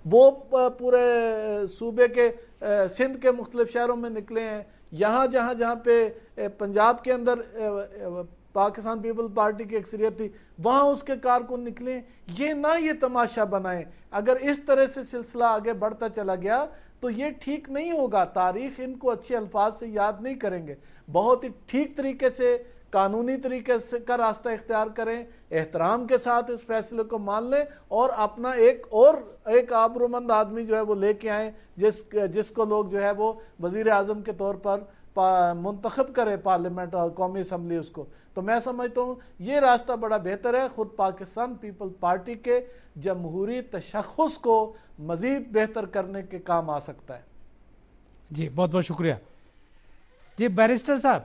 وہ پورے صوبے کے سندھ کے مختلف شہروں میں نکلے ہیں، یہاں جہاں جہاں پہ پنجاب کے اندر پاکستان پیپل پارٹی کی اکثریت تھی وہاں اس کے کارکن نکلے. یہ نہ یہ تماشا بنائیں. اگر اس طرح سے سلسلہ آگے بڑھتا چلا گیا تو یہ ٹھیک نہیں ہوگا. تاریخ ان کو اچھے الفاظ سے یاد نہیں کریں گے. بہت ہی ٹھیک طریقے سے قانونی طریقے سے کا راستہ اختیار کریں، احترام کے ساتھ اس فیصلے کو مان لیں اور اپنا ایک اور ایک آبرومند آدمی جو ہے وہ لے کے آئیں جس جس کو لوگ جو ہے وہ وزیر اعظم کے طور پر منتخب کرے پارلیمنٹ اور قومی اسمبلی اس کو. تو میں سمجھتا ہوں یہ راستہ بڑا بہتر ہے. خود پاکستان پیپل پارٹی کے جمہوری تشخص کو مزید بہتر کرنے کے کام آ سکتا ہے. جی بہت بہت شکریہ. جی بیرسٹر صاحب،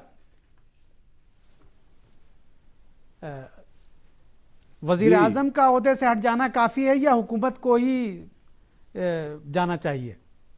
وزیر اعظم کا عہدے سے ہٹ جانا کافی ہے یا حکومت کو ہی جانا چاہیے؟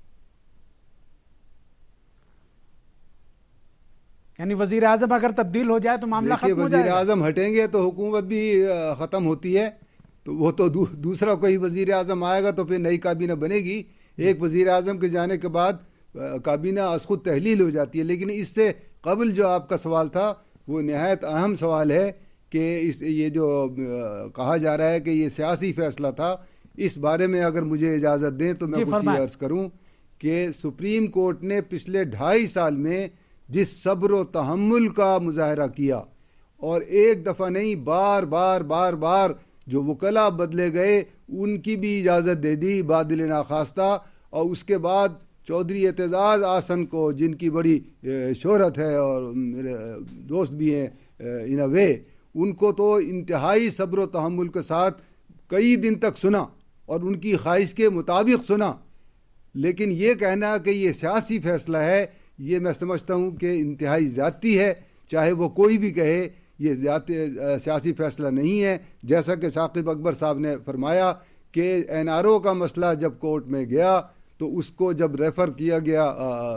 یعنی وزیر اعظم اگر تبدیل ہو جائے تو معاملہ ختم ہو جائے گا؟ وزیر اعظم ہٹیں گے تو حکومت بھی ختم ہوتی ہے، تو وہ تو دوسرا کوئی وزیر اعظم آئے گا تو پھر نئی کابینہ بنے گی. ایک وزیر اعظم کے جانے کے بعد کابینہ از خود تحلیل ہو جاتی ہے. لیکن اس سے قبل جو آپ کا سوال تھا وہ نہایت اہم سوال ہے کہ اس یہ جو کہا جا رہا ہے کہ یہ سیاسی فیصلہ تھا، اس بارے میں اگر مجھے اجازت دیں تو میں کچھ یہ عرض کروں کہ سپریم کورٹ نے پچھلے ڈھائی سال میں جس صبر و تحمل کا مظاہرہ کیا، اور ایک دفعہ نہیں بار بار بار بار جو وکلا بدلے گئے ان کی بھی اجازت دے دی بادل ناخواستہ، اور اس کے بعد چودھری اعتزاز آسن کو جن کی بڑی شہرت ہے اور میرے دوست بھی ہیں ان اے وے، ان کو تو انتہائی صبر و تحمل کے ساتھ کئی دن تک سنا اور ان کی خواہش کے مطابق سنا. لیکن یہ کہنا کہ یہ سیاسی فیصلہ ہے، یہ میں سمجھتا ہوں کہ انتہائی زیادتی ہے. چاہے وہ کوئی بھی کہے یہ سیاسی فیصلہ نہیں ہے. جیسا کہ ثاقب اکبر صاحب نے فرمایا کہ این آر او کا مسئلہ جب کورٹ میں گیا تو اس کو جب ریفر کیا گیا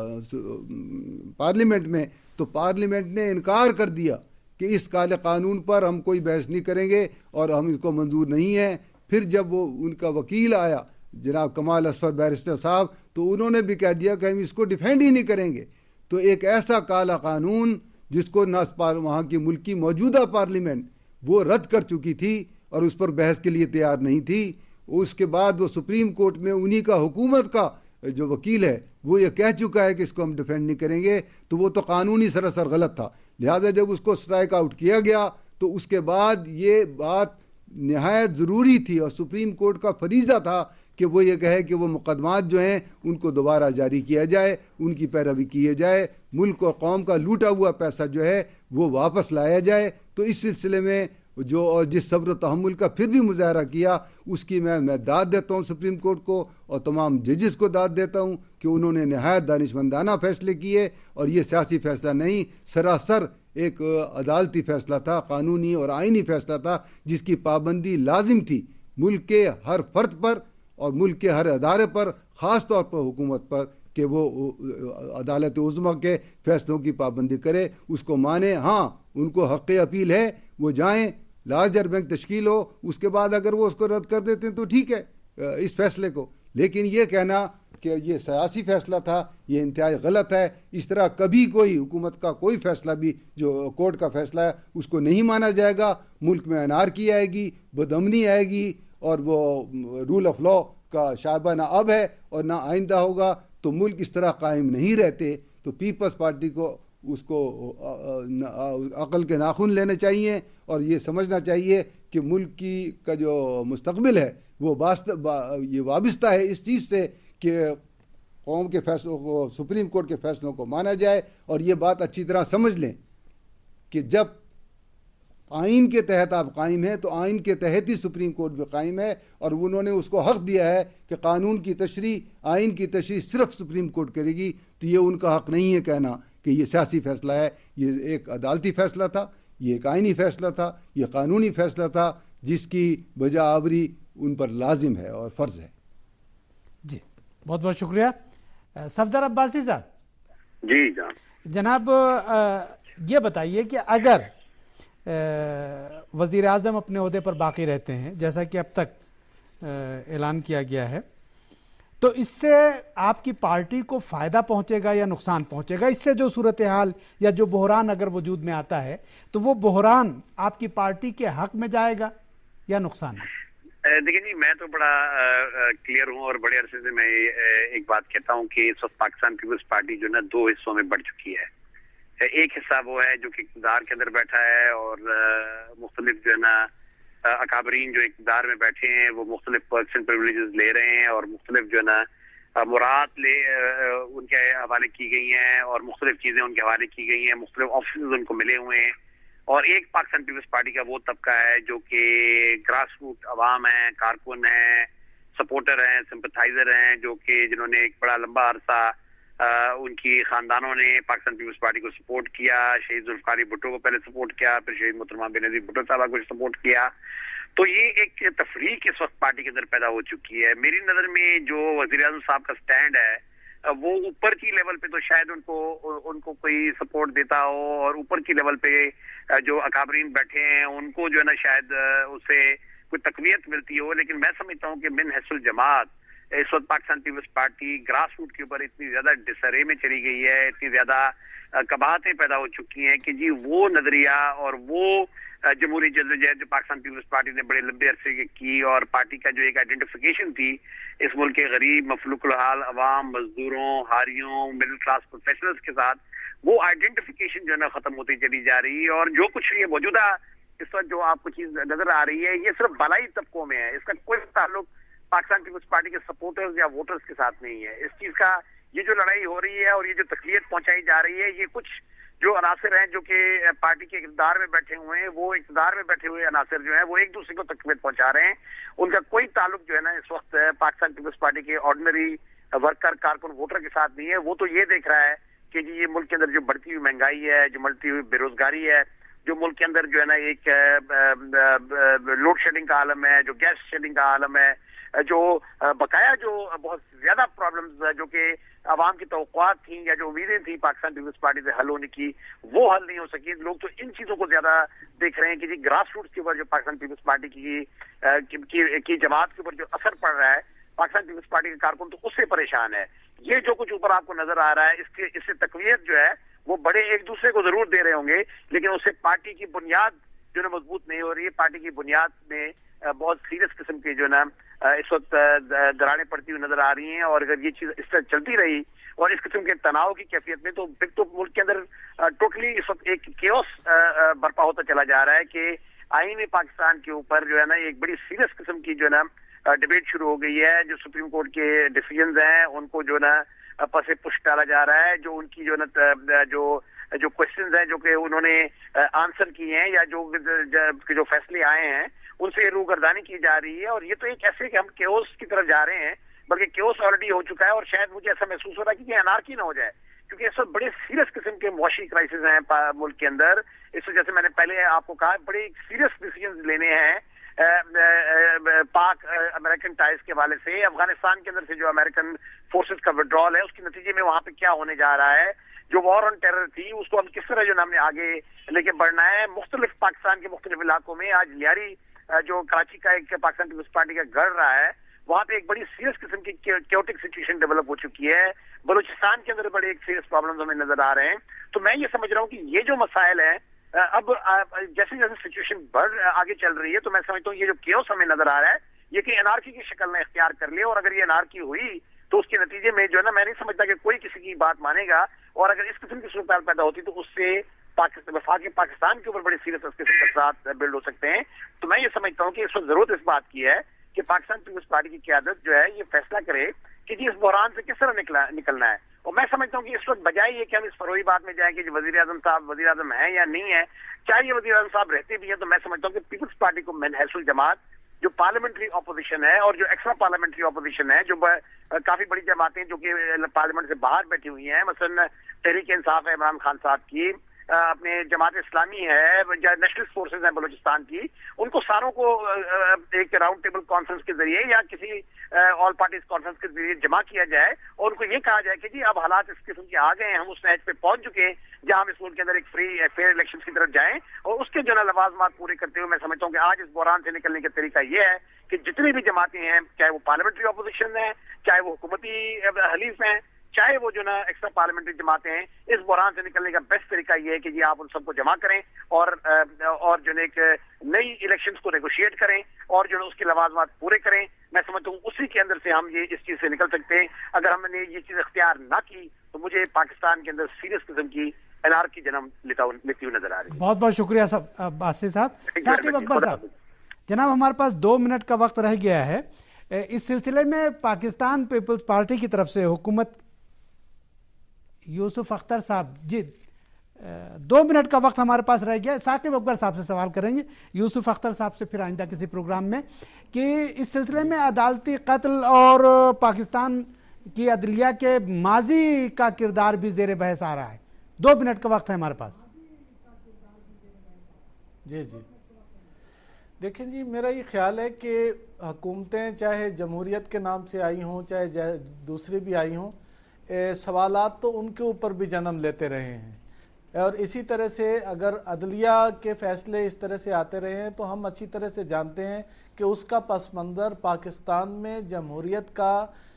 پارلیمنٹ میں تو پارلیمنٹ نے انکار کر دیا کہ اس کالے قانون پر ہم کوئی بحث نہیں کریں گے اور ہم اس کو منظور نہیں ہے. پھر جب وہ ان کا وکیل آیا جناب کمال اصفر بیرسٹر صاحب تو انہوں نے بھی کہہ دیا کہ ہم اس کو ڈیفینڈ ہی نہیں کریں گے. تو ایک ایسا کالا قانون جس کو نہ وہاں کی ملکی موجودہ پارلیمنٹ وہ رد کر چکی تھی اور اس پر بحث کے لیے تیار نہیں تھی، اس کے بعد وہ سپریم کورٹ میں انہی کا حکومت کا جو وکیل ہے وہ یہ کہہ چکا ہے کہ اس کو ہم ڈیفینڈ نہیں کریں گے، تو وہ تو قانونی سراسر غلط تھا. لہٰذا جب اس کو اسٹرائک آؤٹ کیا گیا تو اس کے بعد یہ بات نہایت ضروری تھی اور سپریم کورٹ کا فریضہ تھا کہ وہ یہ کہے کہ وہ مقدمات جو ہیں ان کو دوبارہ جاری کیا جائے، ان کی پیروی کی جائے، ملک اور قوم کا لوٹا ہوا پیسہ جو ہے وہ واپس لایا جائے. تو اس سلسلے میں جو اور جس صبر و تحمل کا پھر بھی مظاہرہ کیا اس کی میں میں داد دیتا ہوں سپریم کورٹ کو اور تمام ججز کو داد دیتا ہوں کہ انہوں نے نہایت دانشمندانہ فیصلے کیے اور یہ سیاسی فیصلہ نہیں، سراسر ایک عدالتی فیصلہ تھا، قانونی اور آئینی فیصلہ تھا جس کی پابندی لازم تھی ملک کے ہر فرد پر اور ملک کے ہر ادارے پر، خاص طور پر حکومت پر، کہ وہ عدالت عظمیٰ کے فیصلوں کی پابندی کرے، اس کو مانے. ہاں ان کو حق اپیل ہے، وہ جائیں، لارجر بینک تشکیل ہو، اس کے بعد اگر وہ اس کو رد کر دیتے ہیں تو ٹھیک ہے اس فیصلے کو. لیکن یہ کہنا کہ یہ سیاسی فیصلہ تھا یہ انتہائی غلط ہے. اس طرح کبھی کوئی حکومت کا کوئی فیصلہ بھی جو کورٹ کا فیصلہ ہے اس کو نہیں مانا جائے گا. ملک میں انارکی آئے گی، بدامنی آئے گی اور وہ رول آف لا کا شائبہ نہ اب ہے اور نہ آئندہ ہوگا. تو ملک اس طرح قائم نہیں رہتے. تو پیپلز پارٹی کو اس کو عقل کے ناخن لینے چاہیے اور یہ سمجھنا چاہیے کہ ملک کی کا جو مستقبل ہے وہ یہ وابستہ ہے اس چیز سے کہ قوم کے فیصلوں کو، سپریم کورٹ کے فیصلوں کو مانا جائے. اور یہ بات اچھی طرح سمجھ لیں کہ جب آئین کے تحت آپ قائم ہیں تو آئین کے تحت ہی سپریم کورٹ بھی قائم ہے اور انہوں نے اس کو حق دیا ہے کہ قانون کی تشریح، آئین کی تشریح صرف سپریم کورٹ کرے گی. تو یہ ان کا حق نہیں ہے کہنا کہ یہ سیاسی فیصلہ ہے. یہ ایک عدالتی فیصلہ تھا، یہ ایک آئینی فیصلہ تھا، یہ قانونی فیصلہ تھا جس کی بجا آوری ان پر لازم ہے اور فرض ہے. جی بہت بہت شکریہ. صفدر عباسی صاحب. جی جناب جناب یہ بتائیے کہ اگر وزیر اعظم اپنے عہدے پر باقی رہتے ہیں جیسا کہ اب تک اعلان کیا گیا ہے تو اس سے آپ کی پارٹی کو فائدہ پہنچے گا یا نقصان پہنچے گا؟ اس سے جو صورتحال یا جو بحران اگر وجود میں آتا ہے تو وہ بحران آپ کی پارٹی کے حق میں جائے گا یا نقصان میں؟ دیکھیں جی، میں تو بڑا کلیئر ہوں اور بڑے عرصے سے میں ایک بات کہتا ہوں کہ اس وقت پاکستان پیپلز پارٹی جو نا دو حصوں میں بڑھ چکی ہے۔ ایک حصہ وہ ہے جو کہ اقتدار کے اندر بیٹھا ہے اور مختلف جو ہے نا اکابرین جو اقتدار میں بیٹھے ہیں وہ مختلف پرکس اینڈ پریویلیجز لے رہے ہیں اور مختلف جو ہے نا مراد لے ان کے حوالے کی گئی ہیں اور مختلف چیزیں ان کے حوالے کی گئی ہیں، مختلف آفیسز ان کو ملے ہوئے ہیں۔ اور ایک پاکستان پیپلز پارٹی کا وہ طبقہ ہے جو کہ گراس روٹ عوام ہیں، کارکن ہیں، سپورٹر ہیں، سمپتھائزر ہیں، جو کہ جنہوں نے ایک بڑا لمبا عرصہ ان کی خاندانوں نے پاکستان پیپلز پارٹی کو سپورٹ کیا، شہید ذوالفقار بھٹو کو پہلے سپورٹ کیا، پھر شہید محترمہ بینظیر بھٹو صاحبہ کو سپورٹ کیا۔ تو یہ ایک تفریق اس وقت پارٹی کے اندر پیدا ہو چکی ہے۔ میری نظر میں جو وزیر اعظم صاحب کا سٹینڈ ہے وہ اوپر کی لیول پہ تو شاید ان کو ان کو کوئی سپورٹ دیتا ہو اور اوپر کی لیول پہ جو اکابرین بیٹھے ہیں ان کو جو ہے نا شاید اس سے کوئی تقویت ملتی ہو، لیکن میں سمجھتا ہوں کہ من حیث الجماعت اس وقت Pakistan peoples party grass root کے اوپر اتنی زیادہ ڈسرے میں چلی گئی ہے، اتنی زیادہ قباحتیں پیدا ہو چکی ہیں کہ جی وہ نظریہ اور وہ جمہوری جدوجہد جو پاکستان پیپلز پارٹی نے بڑے لمبے عرصے کی اور پارٹی کا جو ایک آئیڈینٹیفیکیشن تھی اس ملک کے غریب، مفلوک الحال عوام، مزدوروں، ہاریوں، مڈل کلاس پروفیشنلز کے ساتھ، وہ آئیڈینٹیفیکیشن جو ہے نا ختم ہوتی چلی جا رہی ہے۔ اور جو کچھ یہ موجودہ اس وقت جو آپ کو چیز نظر آ رہی ہے یہ صرف بالائی طبقوں میں ہے، اس کا کوئی تعلق پاکستان پیپلز پارٹی کے سپورٹرز یا ووٹرز کے ساتھ نہیں ہے۔ اس چیز کا یہ جو لڑائی ہو رہی ہے اور یہ جو تکلیف پہنچائی جا رہی ہے، یہ کچھ جو عناصر ہیں جو کہ پارٹی کے اقتدار میں بیٹھے ہوئے ہیں، وہ اقتدار میں بیٹھے ہوئے عناصر جو ہیں وہ ایک دوسرے کو تکلیف پہنچا رہے ہیں۔ ان کا کوئی تعلق جو ہے نا اس وقت پاکستان پیپلز پارٹی کے آرڈنری ورکر، کارکن، ووٹر کے ساتھ نہیں ہے۔ وہ تو یہ دیکھ رہا ہے کہ جی یہ ملک کے اندر جو بڑھتی ہوئی مہنگائی ہے، جو بڑھتی ہوئی بے روزگاری ہے، جو ملک کے اندر جو ہے نا ایک لوڈ شیڈنگ کا عالم ہے، جو گیس شیڈنگ کا عالم ہے، جو بقایا جو بہت زیادہ پرابلمز جو کہ عوام کی توقعات تھیں یا جو امیدیں تھیں پاکستان پیپلز پارٹی سے حل ہونے کی، وہ حل نہیں ہو سکی۔ لوگ تو ان چیزوں کو زیادہ دیکھ رہے ہیں کہ جی گراس روٹس کے اوپر جو پاکستان پیپلز پارٹی کی کی, کی جماعت کے اوپر جو اثر پڑ رہا ہے، پاکستان پیپلز پارٹی کے کارکن تو اس سے پریشان ہے۔ یہ جو کچھ اوپر آپ کو نظر آ رہا ہے اس کے اس سے تقویت جو ہے وہ بڑے ایک دوسرے کو ضرور دے رہے ہوں گے، لیکن اس سے پارٹی کی بنیاد جو ہے مضبوط نہیں ہو رہی ہے۔ پارٹی کی بنیاد میں بہت سیریس قسم کی جو ہے نا اس وقت دراڑیں پڑتی ہوئی نظر آ رہی ہیں، اور اگر یہ چیز اس طرح چلتی رہی اور اس قسم کے تناؤ کی کیفیت میں تو پھر تو ملک کے اندر ٹوٹلی اس وقت ایک کیوس برپا ہوتا چلا جا رہا ہے کہ آئین پاکستان کے اوپر جو ہے نا ایک بڑی سیریس قسم کی جو ہے نا ڈیبیٹ شروع ہو گئی ہے۔ جو سپریم کورٹ کے ڈیسیژنز ہیں ان کو جو ہے نا پس پش ڈالا جا رہا ہے، جو ان کی جو ہے نا جو جو کوشچنز ہیں جو کہ انہوں نے آنسر کیے ہیں یا جو جو فیصلے آئے ہیں ان سے روگردانی کی جا رہی ہے۔ اور یہ تو ایک ایسے کہ ہم کیوس کی طرف جا رہے ہیں، بلکہ کیوس آلریڈی ہو چکا ہے، اور شاید مجھے ایسا محسوس ہو رہا ہے کہ یہ انارکی نہ ہو جائے، کیونکہ اس وقت بڑے سیریس قسم کے معاشی کرائسس ہیں ملک کے اندر۔ اس وجہ سے میں نے پہلے آپ کو کہا بڑے سیریس ڈیسیژنز لینے ہیں پاک امریکن ٹائز کے حوالے سے، افغانستان کے اندر سے جو امریکن فورسز کا وڈرال ہے اس کے نتیجے میں وہاں پہ کیا ہونے جا رہا ہے، جو وار آن ٹیرر تھی اس کو ہم کس طرح جو ہم نے آگے لے کے بڑھنا ہے۔ مختلف پاکستان کے مختلف علاقوں میں آج لیاری جو کراچی کا ایک پاکستان پیپلز پارٹی کا گڑھ رہا ہے، وہاں پہ ایک بڑی سیریس قسم کی کیوٹک سچویشن ڈیولپ ہو چکی ہے۔ بلوچستان کے اندر بڑے ایک سیریس پرابلمز ہمیں نظر آ رہے ہیں۔ تو میں یہ سمجھ رہا ہوں کہ یہ جو مسائل ہیں اب جیسے جیسے سچویشن بڑھ آگے چل رہی ہے تو میں سمجھتا ہوں یہ جو کیوس ہمیں نظر آ رہا ہے یہ کہ انارکی کی شکل میں اختیار کر لے، اور اگر یہ انارکی ہوئی تو اس کے نتیجے میں جو ہے نا میں نہیں سمجھتا کہ کوئی کسی کی بات مانے گا، اور اگر اس قسم کی صورتحال پیدا ہوتی تو اس سے پاکستان وفاق پاکستان کے اوپر بڑے سیریس اثرات بلڈ ہو سکتے ہیں۔ تو میں یہ سمجھتا ہوں کہ اس وقت ضرورت اس بات کی ہے کہ پاکستان پیپلز پارٹی کی قیادت جو ہے یہ فیصلہ کرے کہ جی اس بحران سے کس طرح نکلا نکلنا ہے۔ اور میں سمجھتا ہوں کہ اس وقت بجائے یہ کہ ہم اس فروئی بات میں جائیں کہ جو وزیر اعظم صاحب وزیر اعظم ہیں یا نہیں ہے، چاہے یہ وزیر اعظم صاحب رہتے بھی ہیں، تو میں سمجھتا ہوں کہ پیپلز پارٹی کو من حیث الجماعت جو پارلیمنٹری اپوزیشن ہے اور جو ایکسٹرا پارلیمنٹری اپوزیشن ہے، جو کافی بڑی جماعتیں جو کہ پارلیمنٹ سے باہر بیٹھی ہوئی ہیں، مثلا تحریک انصاف ہے عمران خان صاحب کی، اپنے جماعت اسلامی ہے, نیشنل فورسز ہیں بلوچستان کی, ان کو ساروں کو ایک راؤنڈ ٹیبل کانفرنس کے ذریعے یا کسی آل پارٹیز کانفرنس کے ذریعے جمع کیا جائے اور ان کو یہ کہا جائے کہ جی اب حالات اس قسم کے آ گئے ہیں, ہم اس سٹیج پہ پہنچ چکے ہیں جہاں ہم اس ملک کے اندر ایک فری فیئر الیکشن کی طرف جائیں, اور اس کے جو ہے لوازمات پورے کرتے ہوئے میں سمجھتا ہوں کہ آج اس بحران سے نکلنے کا طریقہ یہ ہے کہ جتنی بھی جماعتیں ہیں, چاہے وہ پارلیمنٹری اپوزیشن ہیں, چاہے وہ حکومتی حلیف ہیں, چاہے وہ جو نا ایکسٹرا پارلیمنٹری جماعتیں ہیں, اس بحران سے نکلنے کا بیسٹ طریقہ یہ ہے کہ جی آپ ان سب کو جمع کریں اور اور جو ہے ایک نئی الیکشنز کو نیگوشیٹ کریں اور جو ہے اس کے لوازمات پورے کریں. میں سمجھتا ہوں اسی کے اندر سے ہم یہ اس چیز سے نکل سکتے ہیں. اگر ہم نے یہ چیز اختیار نہ کی تو مجھے پاکستان کے اندر سیریس قسم کی انارکی جنم لیتا لیتی ہوئی نظر آ رہی ہے. بہت بہت شکریہ باسط صاحب. ثاقب اکبر صاحب, جناب ہمارے پاس دو منٹ کا وقت رہ گیا ہے. اس سلسلے میں پاکستان پیپلز پارٹی کی طرف سے حکومت, یوسف اختر صاحب جی دو منٹ کا وقت ہمارے پاس رہ گیا. ثاقب اکبر صاحب سے سوال کریں گے, یوسف اختر صاحب سے پھر آئندہ کسی پروگرام میں, کہ اس سلسلے میں عدالتی قتل اور پاکستان کی عدلیہ کے ماضی کا کردار بھی زیر بحث آ رہا ہے. دو منٹ کا وقت ہے ہمارے پاس. جی جی دیکھیں جی, میرا یہ خیال ہے کہ حکومتیں چاہے جمہوریت کے نام سے آئی ہوں چاہے دوسری بھی آئی ہوں, سوالات تو ان کے اوپر بھی جنم لیتے رہے ہیں, اور اسی طرح سے اگر عدلیہ کے فیصلے اس طرح سے آتے رہے ہیں تو ہم اچھی طرح سے جانتے ہیں کہ اس کا پس منظر پاکستان میں جمہوریت کا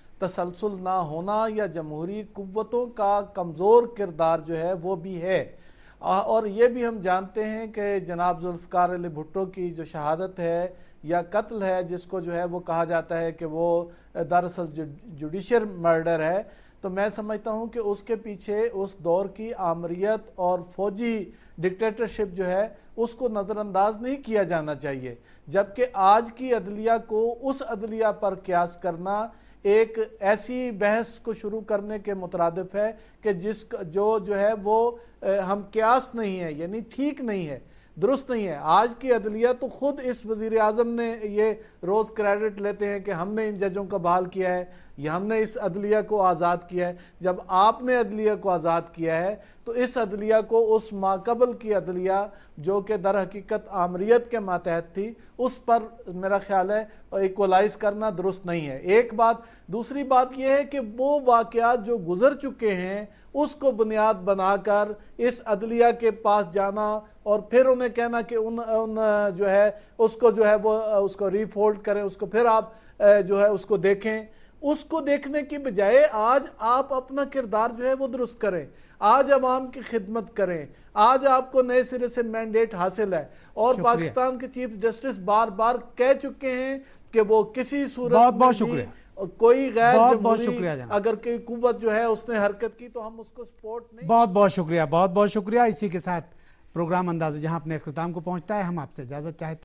تسلسل نہ ہونا یا جمہوری قوتوں کا کمزور کردار جو ہے وہ بھی ہے. اور یہ بھی ہم جانتے ہیں کہ جناب ذوالفقار علی بھٹو کی جو شہادت ہے یا قتل ہے, جس کو جو ہے وہ کہا جاتا ہے کہ وہ دراصل جوڈیشل مرڈر ہے, تو میں سمجھتا ہوں کہ اس کے پیچھے اس دور کی آمریت اور فوجی ڈکٹیٹرشپ جو ہے اس کو نظر انداز نہیں کیا جانا چاہیے. جبکہ آج کی عدلیہ کو اس عدلیہ پر قیاس کرنا ایک ایسی بحث کو شروع کرنے کے مترادف ہے کہ جس جو جو ہے وہ ہم قیاس نہیں ہے, یعنی ٹھیک نہیں ہے, درست نہیں ہے. آج کی عدلیہ تو خود اس وزیر اعظم نے یہ روز کریڈٹ لیتے ہیں کہ ہم نے ان ججوں کو بحال کیا ہے یا ہم نے اس عدلیہ کو آزاد کیا ہے. جب آپ نے عدلیہ کو آزاد کیا ہے تو اس عدلیہ کو اس ماقبل کی عدلیہ جو کہ در حقیقت آمریت کے ماتحت تھی اس پر میرا خیال ہے ایکولائز کرنا درست نہیں ہے. ایک بات. دوسری بات یہ ہے کہ وہ واقعات جو گزر چکے ہیں اس کو بنیاد بنا کر اس عدلیہ کے پاس جانا اور پھر انہیں کہنا کہ ان, ان جو ہے اس کو جو ہے وہ اس کو ری فولڈ کریں, اس کو پھر آپ جو ہے اس کو دیکھیں, اس کو دیکھنے کی بجائے آج آپ اپنا کردار جو ہے وہ درست کریں, آج عوام کی خدمت کریں. آج آپ کو نئے سرے سے مینڈیٹ حاصل ہے اور شکریہ. پاکستان کے چیف جسٹس بار بار کہہ چکے ہیں کہ وہ کسی صورت بہت بہت میں شکریہ. کوئی غیر بہت بہت جمہوری شکریہ جناب. اگر کوئی قوت جو ہے اس نے حرکت کی تو ہم اس کو سپورٹ نہیں. بہت بہت شکریہ, بہت بہت شکریہ. اسی کے ساتھ پروگرام انداز جہاں اپنے اختتام کو پہنچتا ہے, ہم آپ سے اجازت چاہتے ہیں.